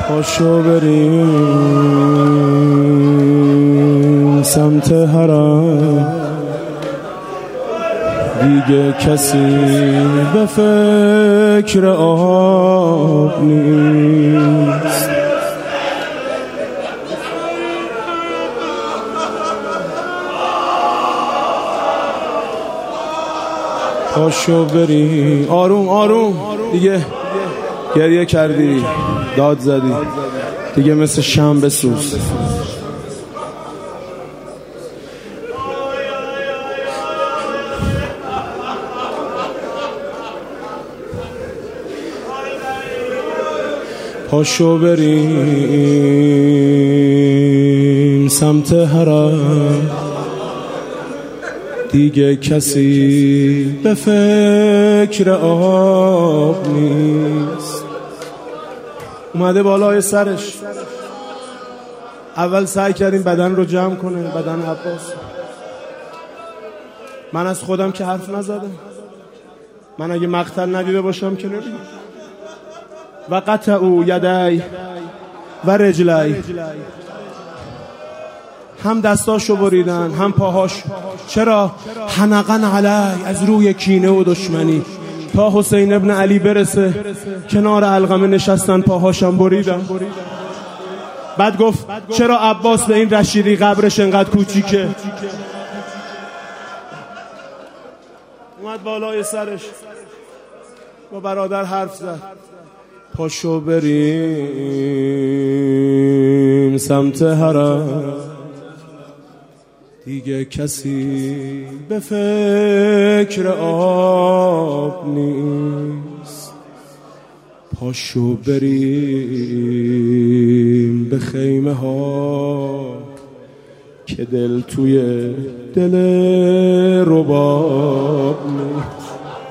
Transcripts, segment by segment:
پاشو بریم سمت حرم، دیگه کسی به فکر آب نیست. پاشو بریم. آروم آروم دیگه، گریه کردی، داد زدی، دیگه مثل شم بسوز. پاشو بریم سمت حرم، دیگه کسی به فکر آب نیست. اومده بالای سرش. اول سعی کردیم بدن رو جمع کنه، بدن عباس. من از خودم که حرف نزدم، من اگه مقتل ندیده باشم که نمیدونم. و قطعوا یدی و رجلی، هم دستاشو بریدن هم پاهاش. چرا؟ حنقن علی، از روی کینه و دشمنی. تا حسین ابن علی برسه کنار علقمه نشستن، پاهاشم بریدن. بعد گفت چرا عباس به این رشیدی قبرش انقدر کوچیکه؟ اومد بالای سرش با برادر حرف زد. پاشو بریم سمت حرم، دیگه کسی به فکر آب نیست. پاشو بریم به خیمه ها که دل توی دل رباب نیست.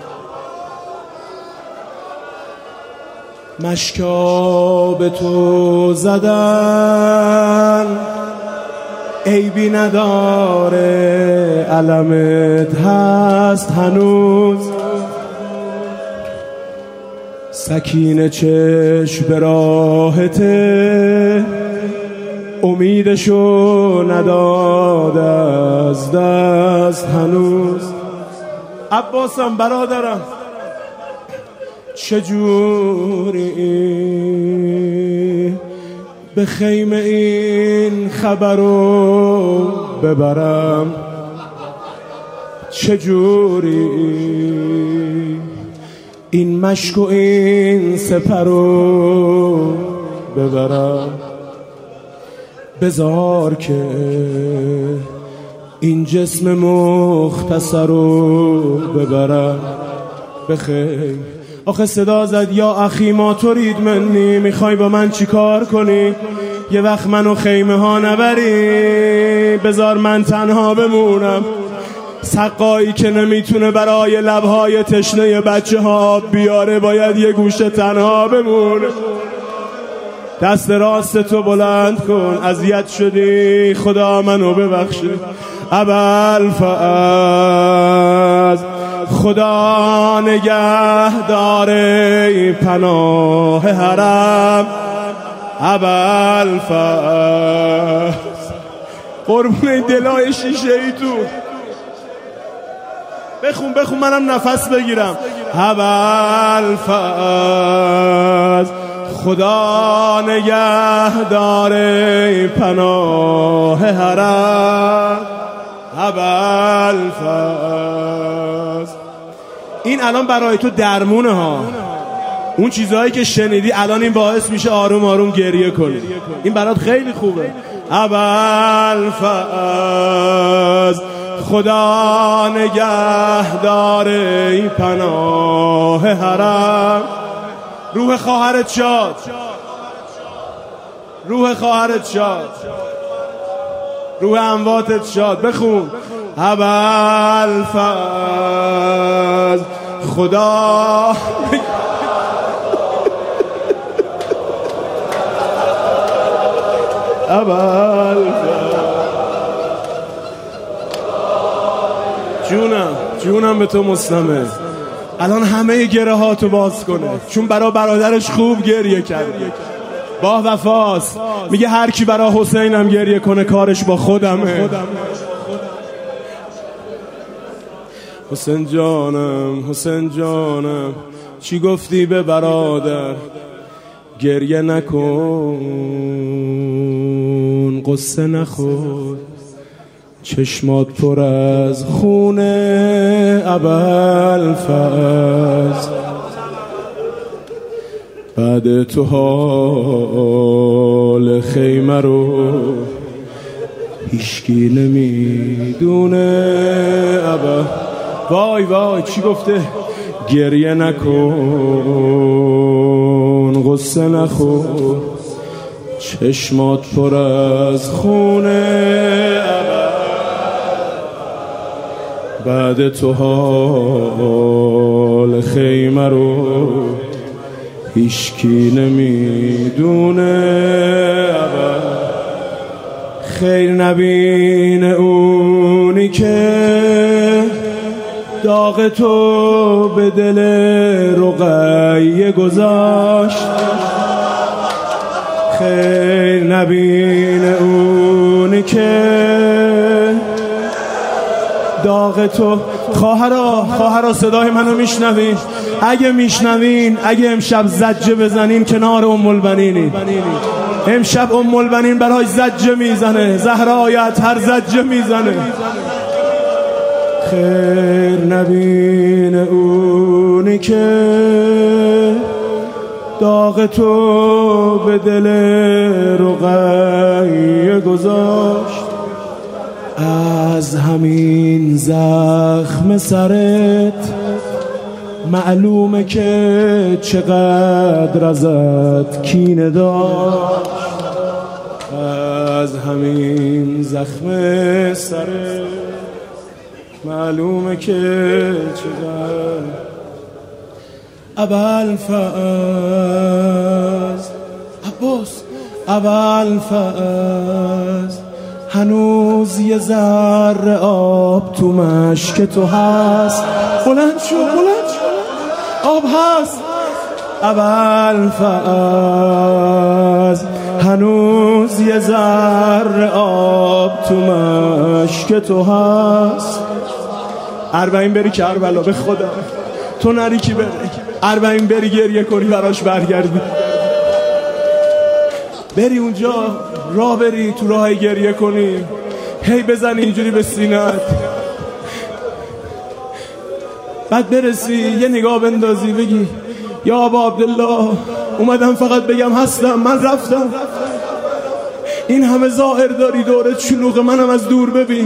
مشکا به تو زدن عیبی نداره، علمت هست هنوز. سکینه چشم به راحته، امیدشو نداد از دست هنوز. عباسم برادرم، چجوری به خیمه این خبرو ببرم؟ چجوری این مشک و این سپرو ببرم؟ بذار که این جسم مختصر رو ببرم به خیمه. آخه صدا زد یا اخی ما ترید منی، میخوای با من چی کار کنی؟ یه وقت منو خیمه ها نبری، بذار من تنها بمونم. سقایی که نمیتونه برای لبهای تشنه بچه ها بیاره، باید یه گوشه تنها بمونه. دست راست تو بلند کن، اذیت شدی خدا منو ببخشه. ابوالفضل خدا نگه داره پناه حرم. ابوالفضل قربون دلای شیشه ای تو. بخون منم نفس بگیرم. ابوالفضل خدا نگه داره پناه حرم. ابوالفضل این الان برای تو درمونه ها. اون چیزهایی که شنیدی الان این باعث میشه آروم آروم گریه کنی. این برات خیلی خوبه. ابوالفضل خدا نگه داره پناه حرم. روح خواهرت شاد، روح خواهرت شاد، روح امواتت شاد. بخون. ابوالفضل خدا جونم به تو مسلمه. الان همه گره ها تو باز کنه، چون برای برادرش خوب گریه کرد. با وفاست، میگه هر کی برا حسینم گریه کنه کارش با خودمه. حسین جانم حسین جانم چی گفتی به برادر؟ گریه نکن قصه نخور، چشمات پر از خونه ابوالفضل. بعد تو حال خیمه رو هیچکی نمیدونه وای وای چی گفته؟ گریه نکن قصه نخور، چشمات پر از خونه بعد تو حال خیمه رو هیچکی نمیدونه. خیر نبینه اونی که داغ تو به دل رقیه گذاشت. خیر نبینه اونی که داغ تو. خواهرا صدای منو میشنوین؟ اگه میشنوین، اگه امشب زجه بزنین کنار ام البنینی. امشب ام البنین برای زجه میزنه، زهرای اطهر زجه میزنه. خیر نبینه اونی که داغ تو به دل رقیه گذاشت. از همین زخم سرت معلومه که چقدر ازت کینه داشت. از همین زخم سرت معلومه که چقدر. ابوالفضل عباس ابوالفضل هنوز یه ذره آب تو مشک تو هست. بلند شو آب هست. ابوالفضل هنوز یه ذره آب تو مشک تو هست. اربعین بری کربلا به خدا تو نری که بری. اربعین بری گریه کنی براش برگردی، بری اونجا راه بری تو راه گریه کنی، هی بزنی اینجوری به سینت، بعد برسی یه نگاه بندازی بگی یا ابا عبدالله اومدم فقط بگم هستم، من رفتم. این همه ظاهر داری دورت شلوغ، منم از دور ببین.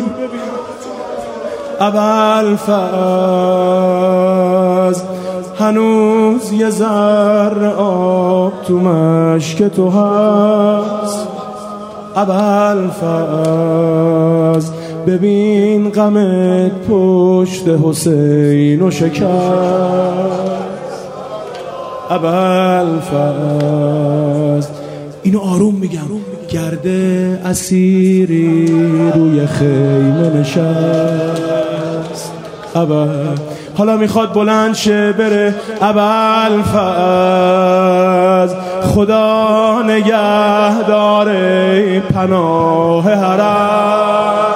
ابوالفضل هنوز یه ذره آب تو مشک تو هست. ابوالفضل ببین غمت پشت حسین و شکست. ابوالفضل اینو آروم میگم، گرده اسیری روی خیمه نشست. حالا میخواد بلند شه بره. ابوالفضل خدا نگهدار پناه حرم.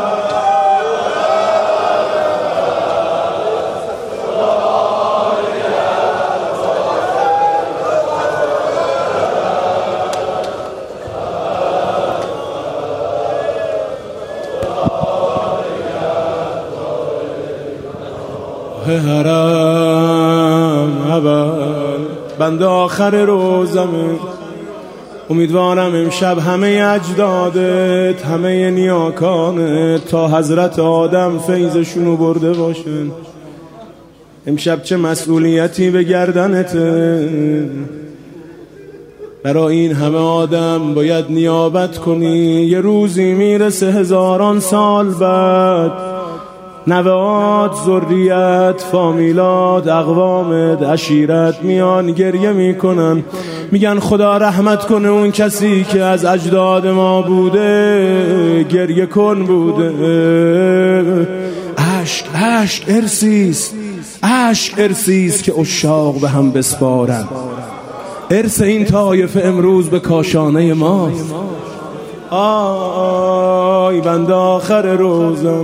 حرم اول بند آخر روزمه. امیدوارم امشب همه اجدادت، همه نیاکانت تا حضرت آدم فیضشونو برده باشن. امشب چه مسئولیتی به گردنته. برای این همه آدم باید نیابت کنی. یه روزی میرسه هزاران سال بعد، نوهات، ذریت، فامیلات، اقوامت، عشیرت میان گریه میکنن، میگن خدا رحمت کنه اون کسی که از اجداد ما بوده، گریه کن بوده. عشق ارسیست، عشق ارسیست که عشاق به هم بسپارن. ارث این طایفه امروز به کاشانه ماست. آی بنده آخر روزم،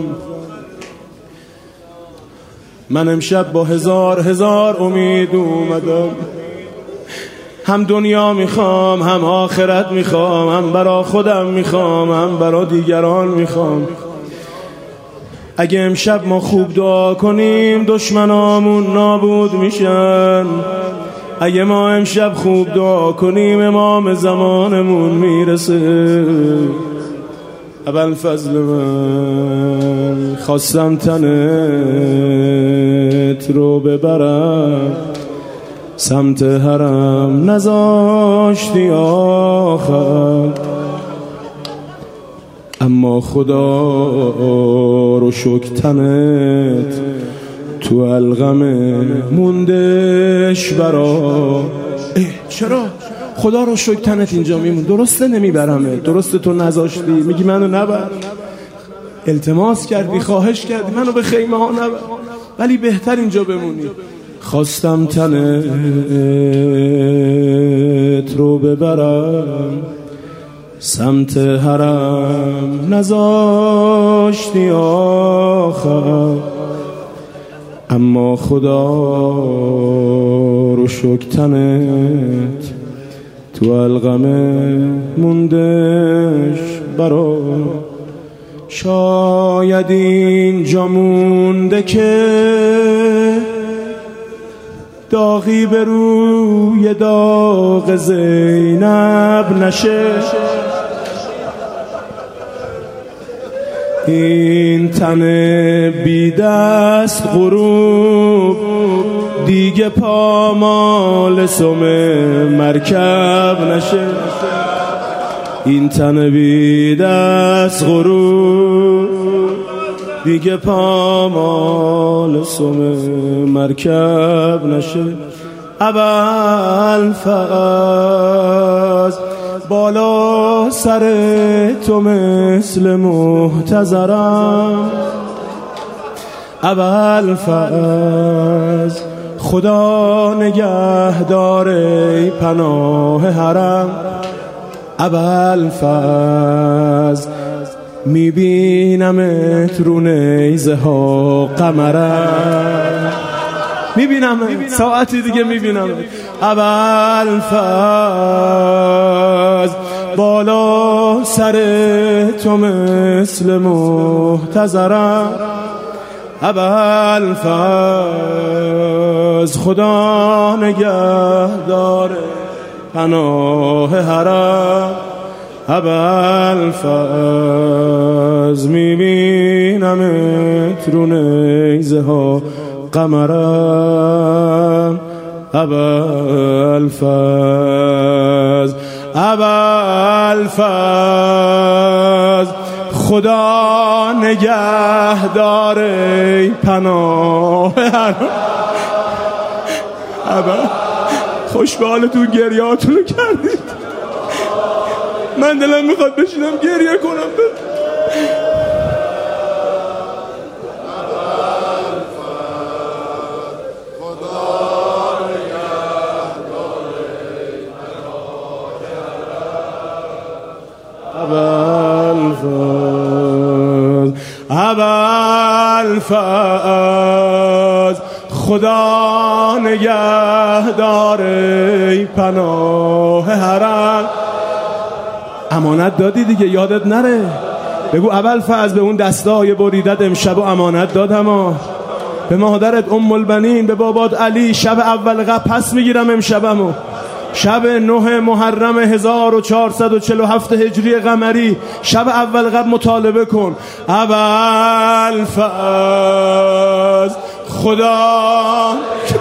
من امشب با هزار امید اومدم. هم دنیا میخوام، هم آخرت میخوام، هم برا خودم میخوام، هم برا دیگران میخوام. اگه امشب ما خوب دعا کنیم دشمنامون نابود میشن. اگه ما امشب خوب دعا کنیم امام زمانمون میرسه. ابوالفضل من خواستم تنت رو ببرم، سمت حرم نذاشتی آخر. اما خدا رو شکر تنت تو الغم موندش برا. چرا؟ خدا رو شکر تنت اینجا میمون. درسته نمیبرمه، درسته تو نذاشتی، میگی منو نبر، التماس کردی، خواهش کردی منو به خیمه ها نبر، ولی بهتر اینجا بمونی. خواستم تنت رو ببرم، سمت حرم نذاشتی آخر. اما خدا رو شکر تنت تو الغم موندش برا. شاید اینجا مونده که داغی به روی داغ زینب نشه. این تن بی دست غروب دیگه پامال سم مرکب نشه. این تن بی دست غروب دیگه پامال سم مرکب نشه. ابوالفضل بالا سر تو مثل محتضرم. ابوالفضل خدا نگهدار ای پناه حرم. ابوالفضل میبینمت رو نیزه ها قمرم، میبینمت ساعتی دیگه میبینمت. ابوالفضل بالا سر تو مثل محتضرم. ابوالفضل خدا نگهدار پناه حرم. ابوالفضل میبینمت رو نیزه ها قمرم. ابوالفضل خدا نگهدار ای پناه حرم. خوش به حالتون، گریهاتون رو کردید. من دلم میخواد بشینم گریه کنم. ابوالفضل خدا نگهدار ای پناه حرم. امانت دادی دیگه، یادت نره. بگو ابوالفضل به اون دستای بریدت امشب امانت دادم. به مادرت ام البنین، به بابات علی شب اول قبل پس میگیرم امشبمو. شب 9 محرم 1447 هجری قمری شب اول قبل مطالبه کن. ابوالفضل خدا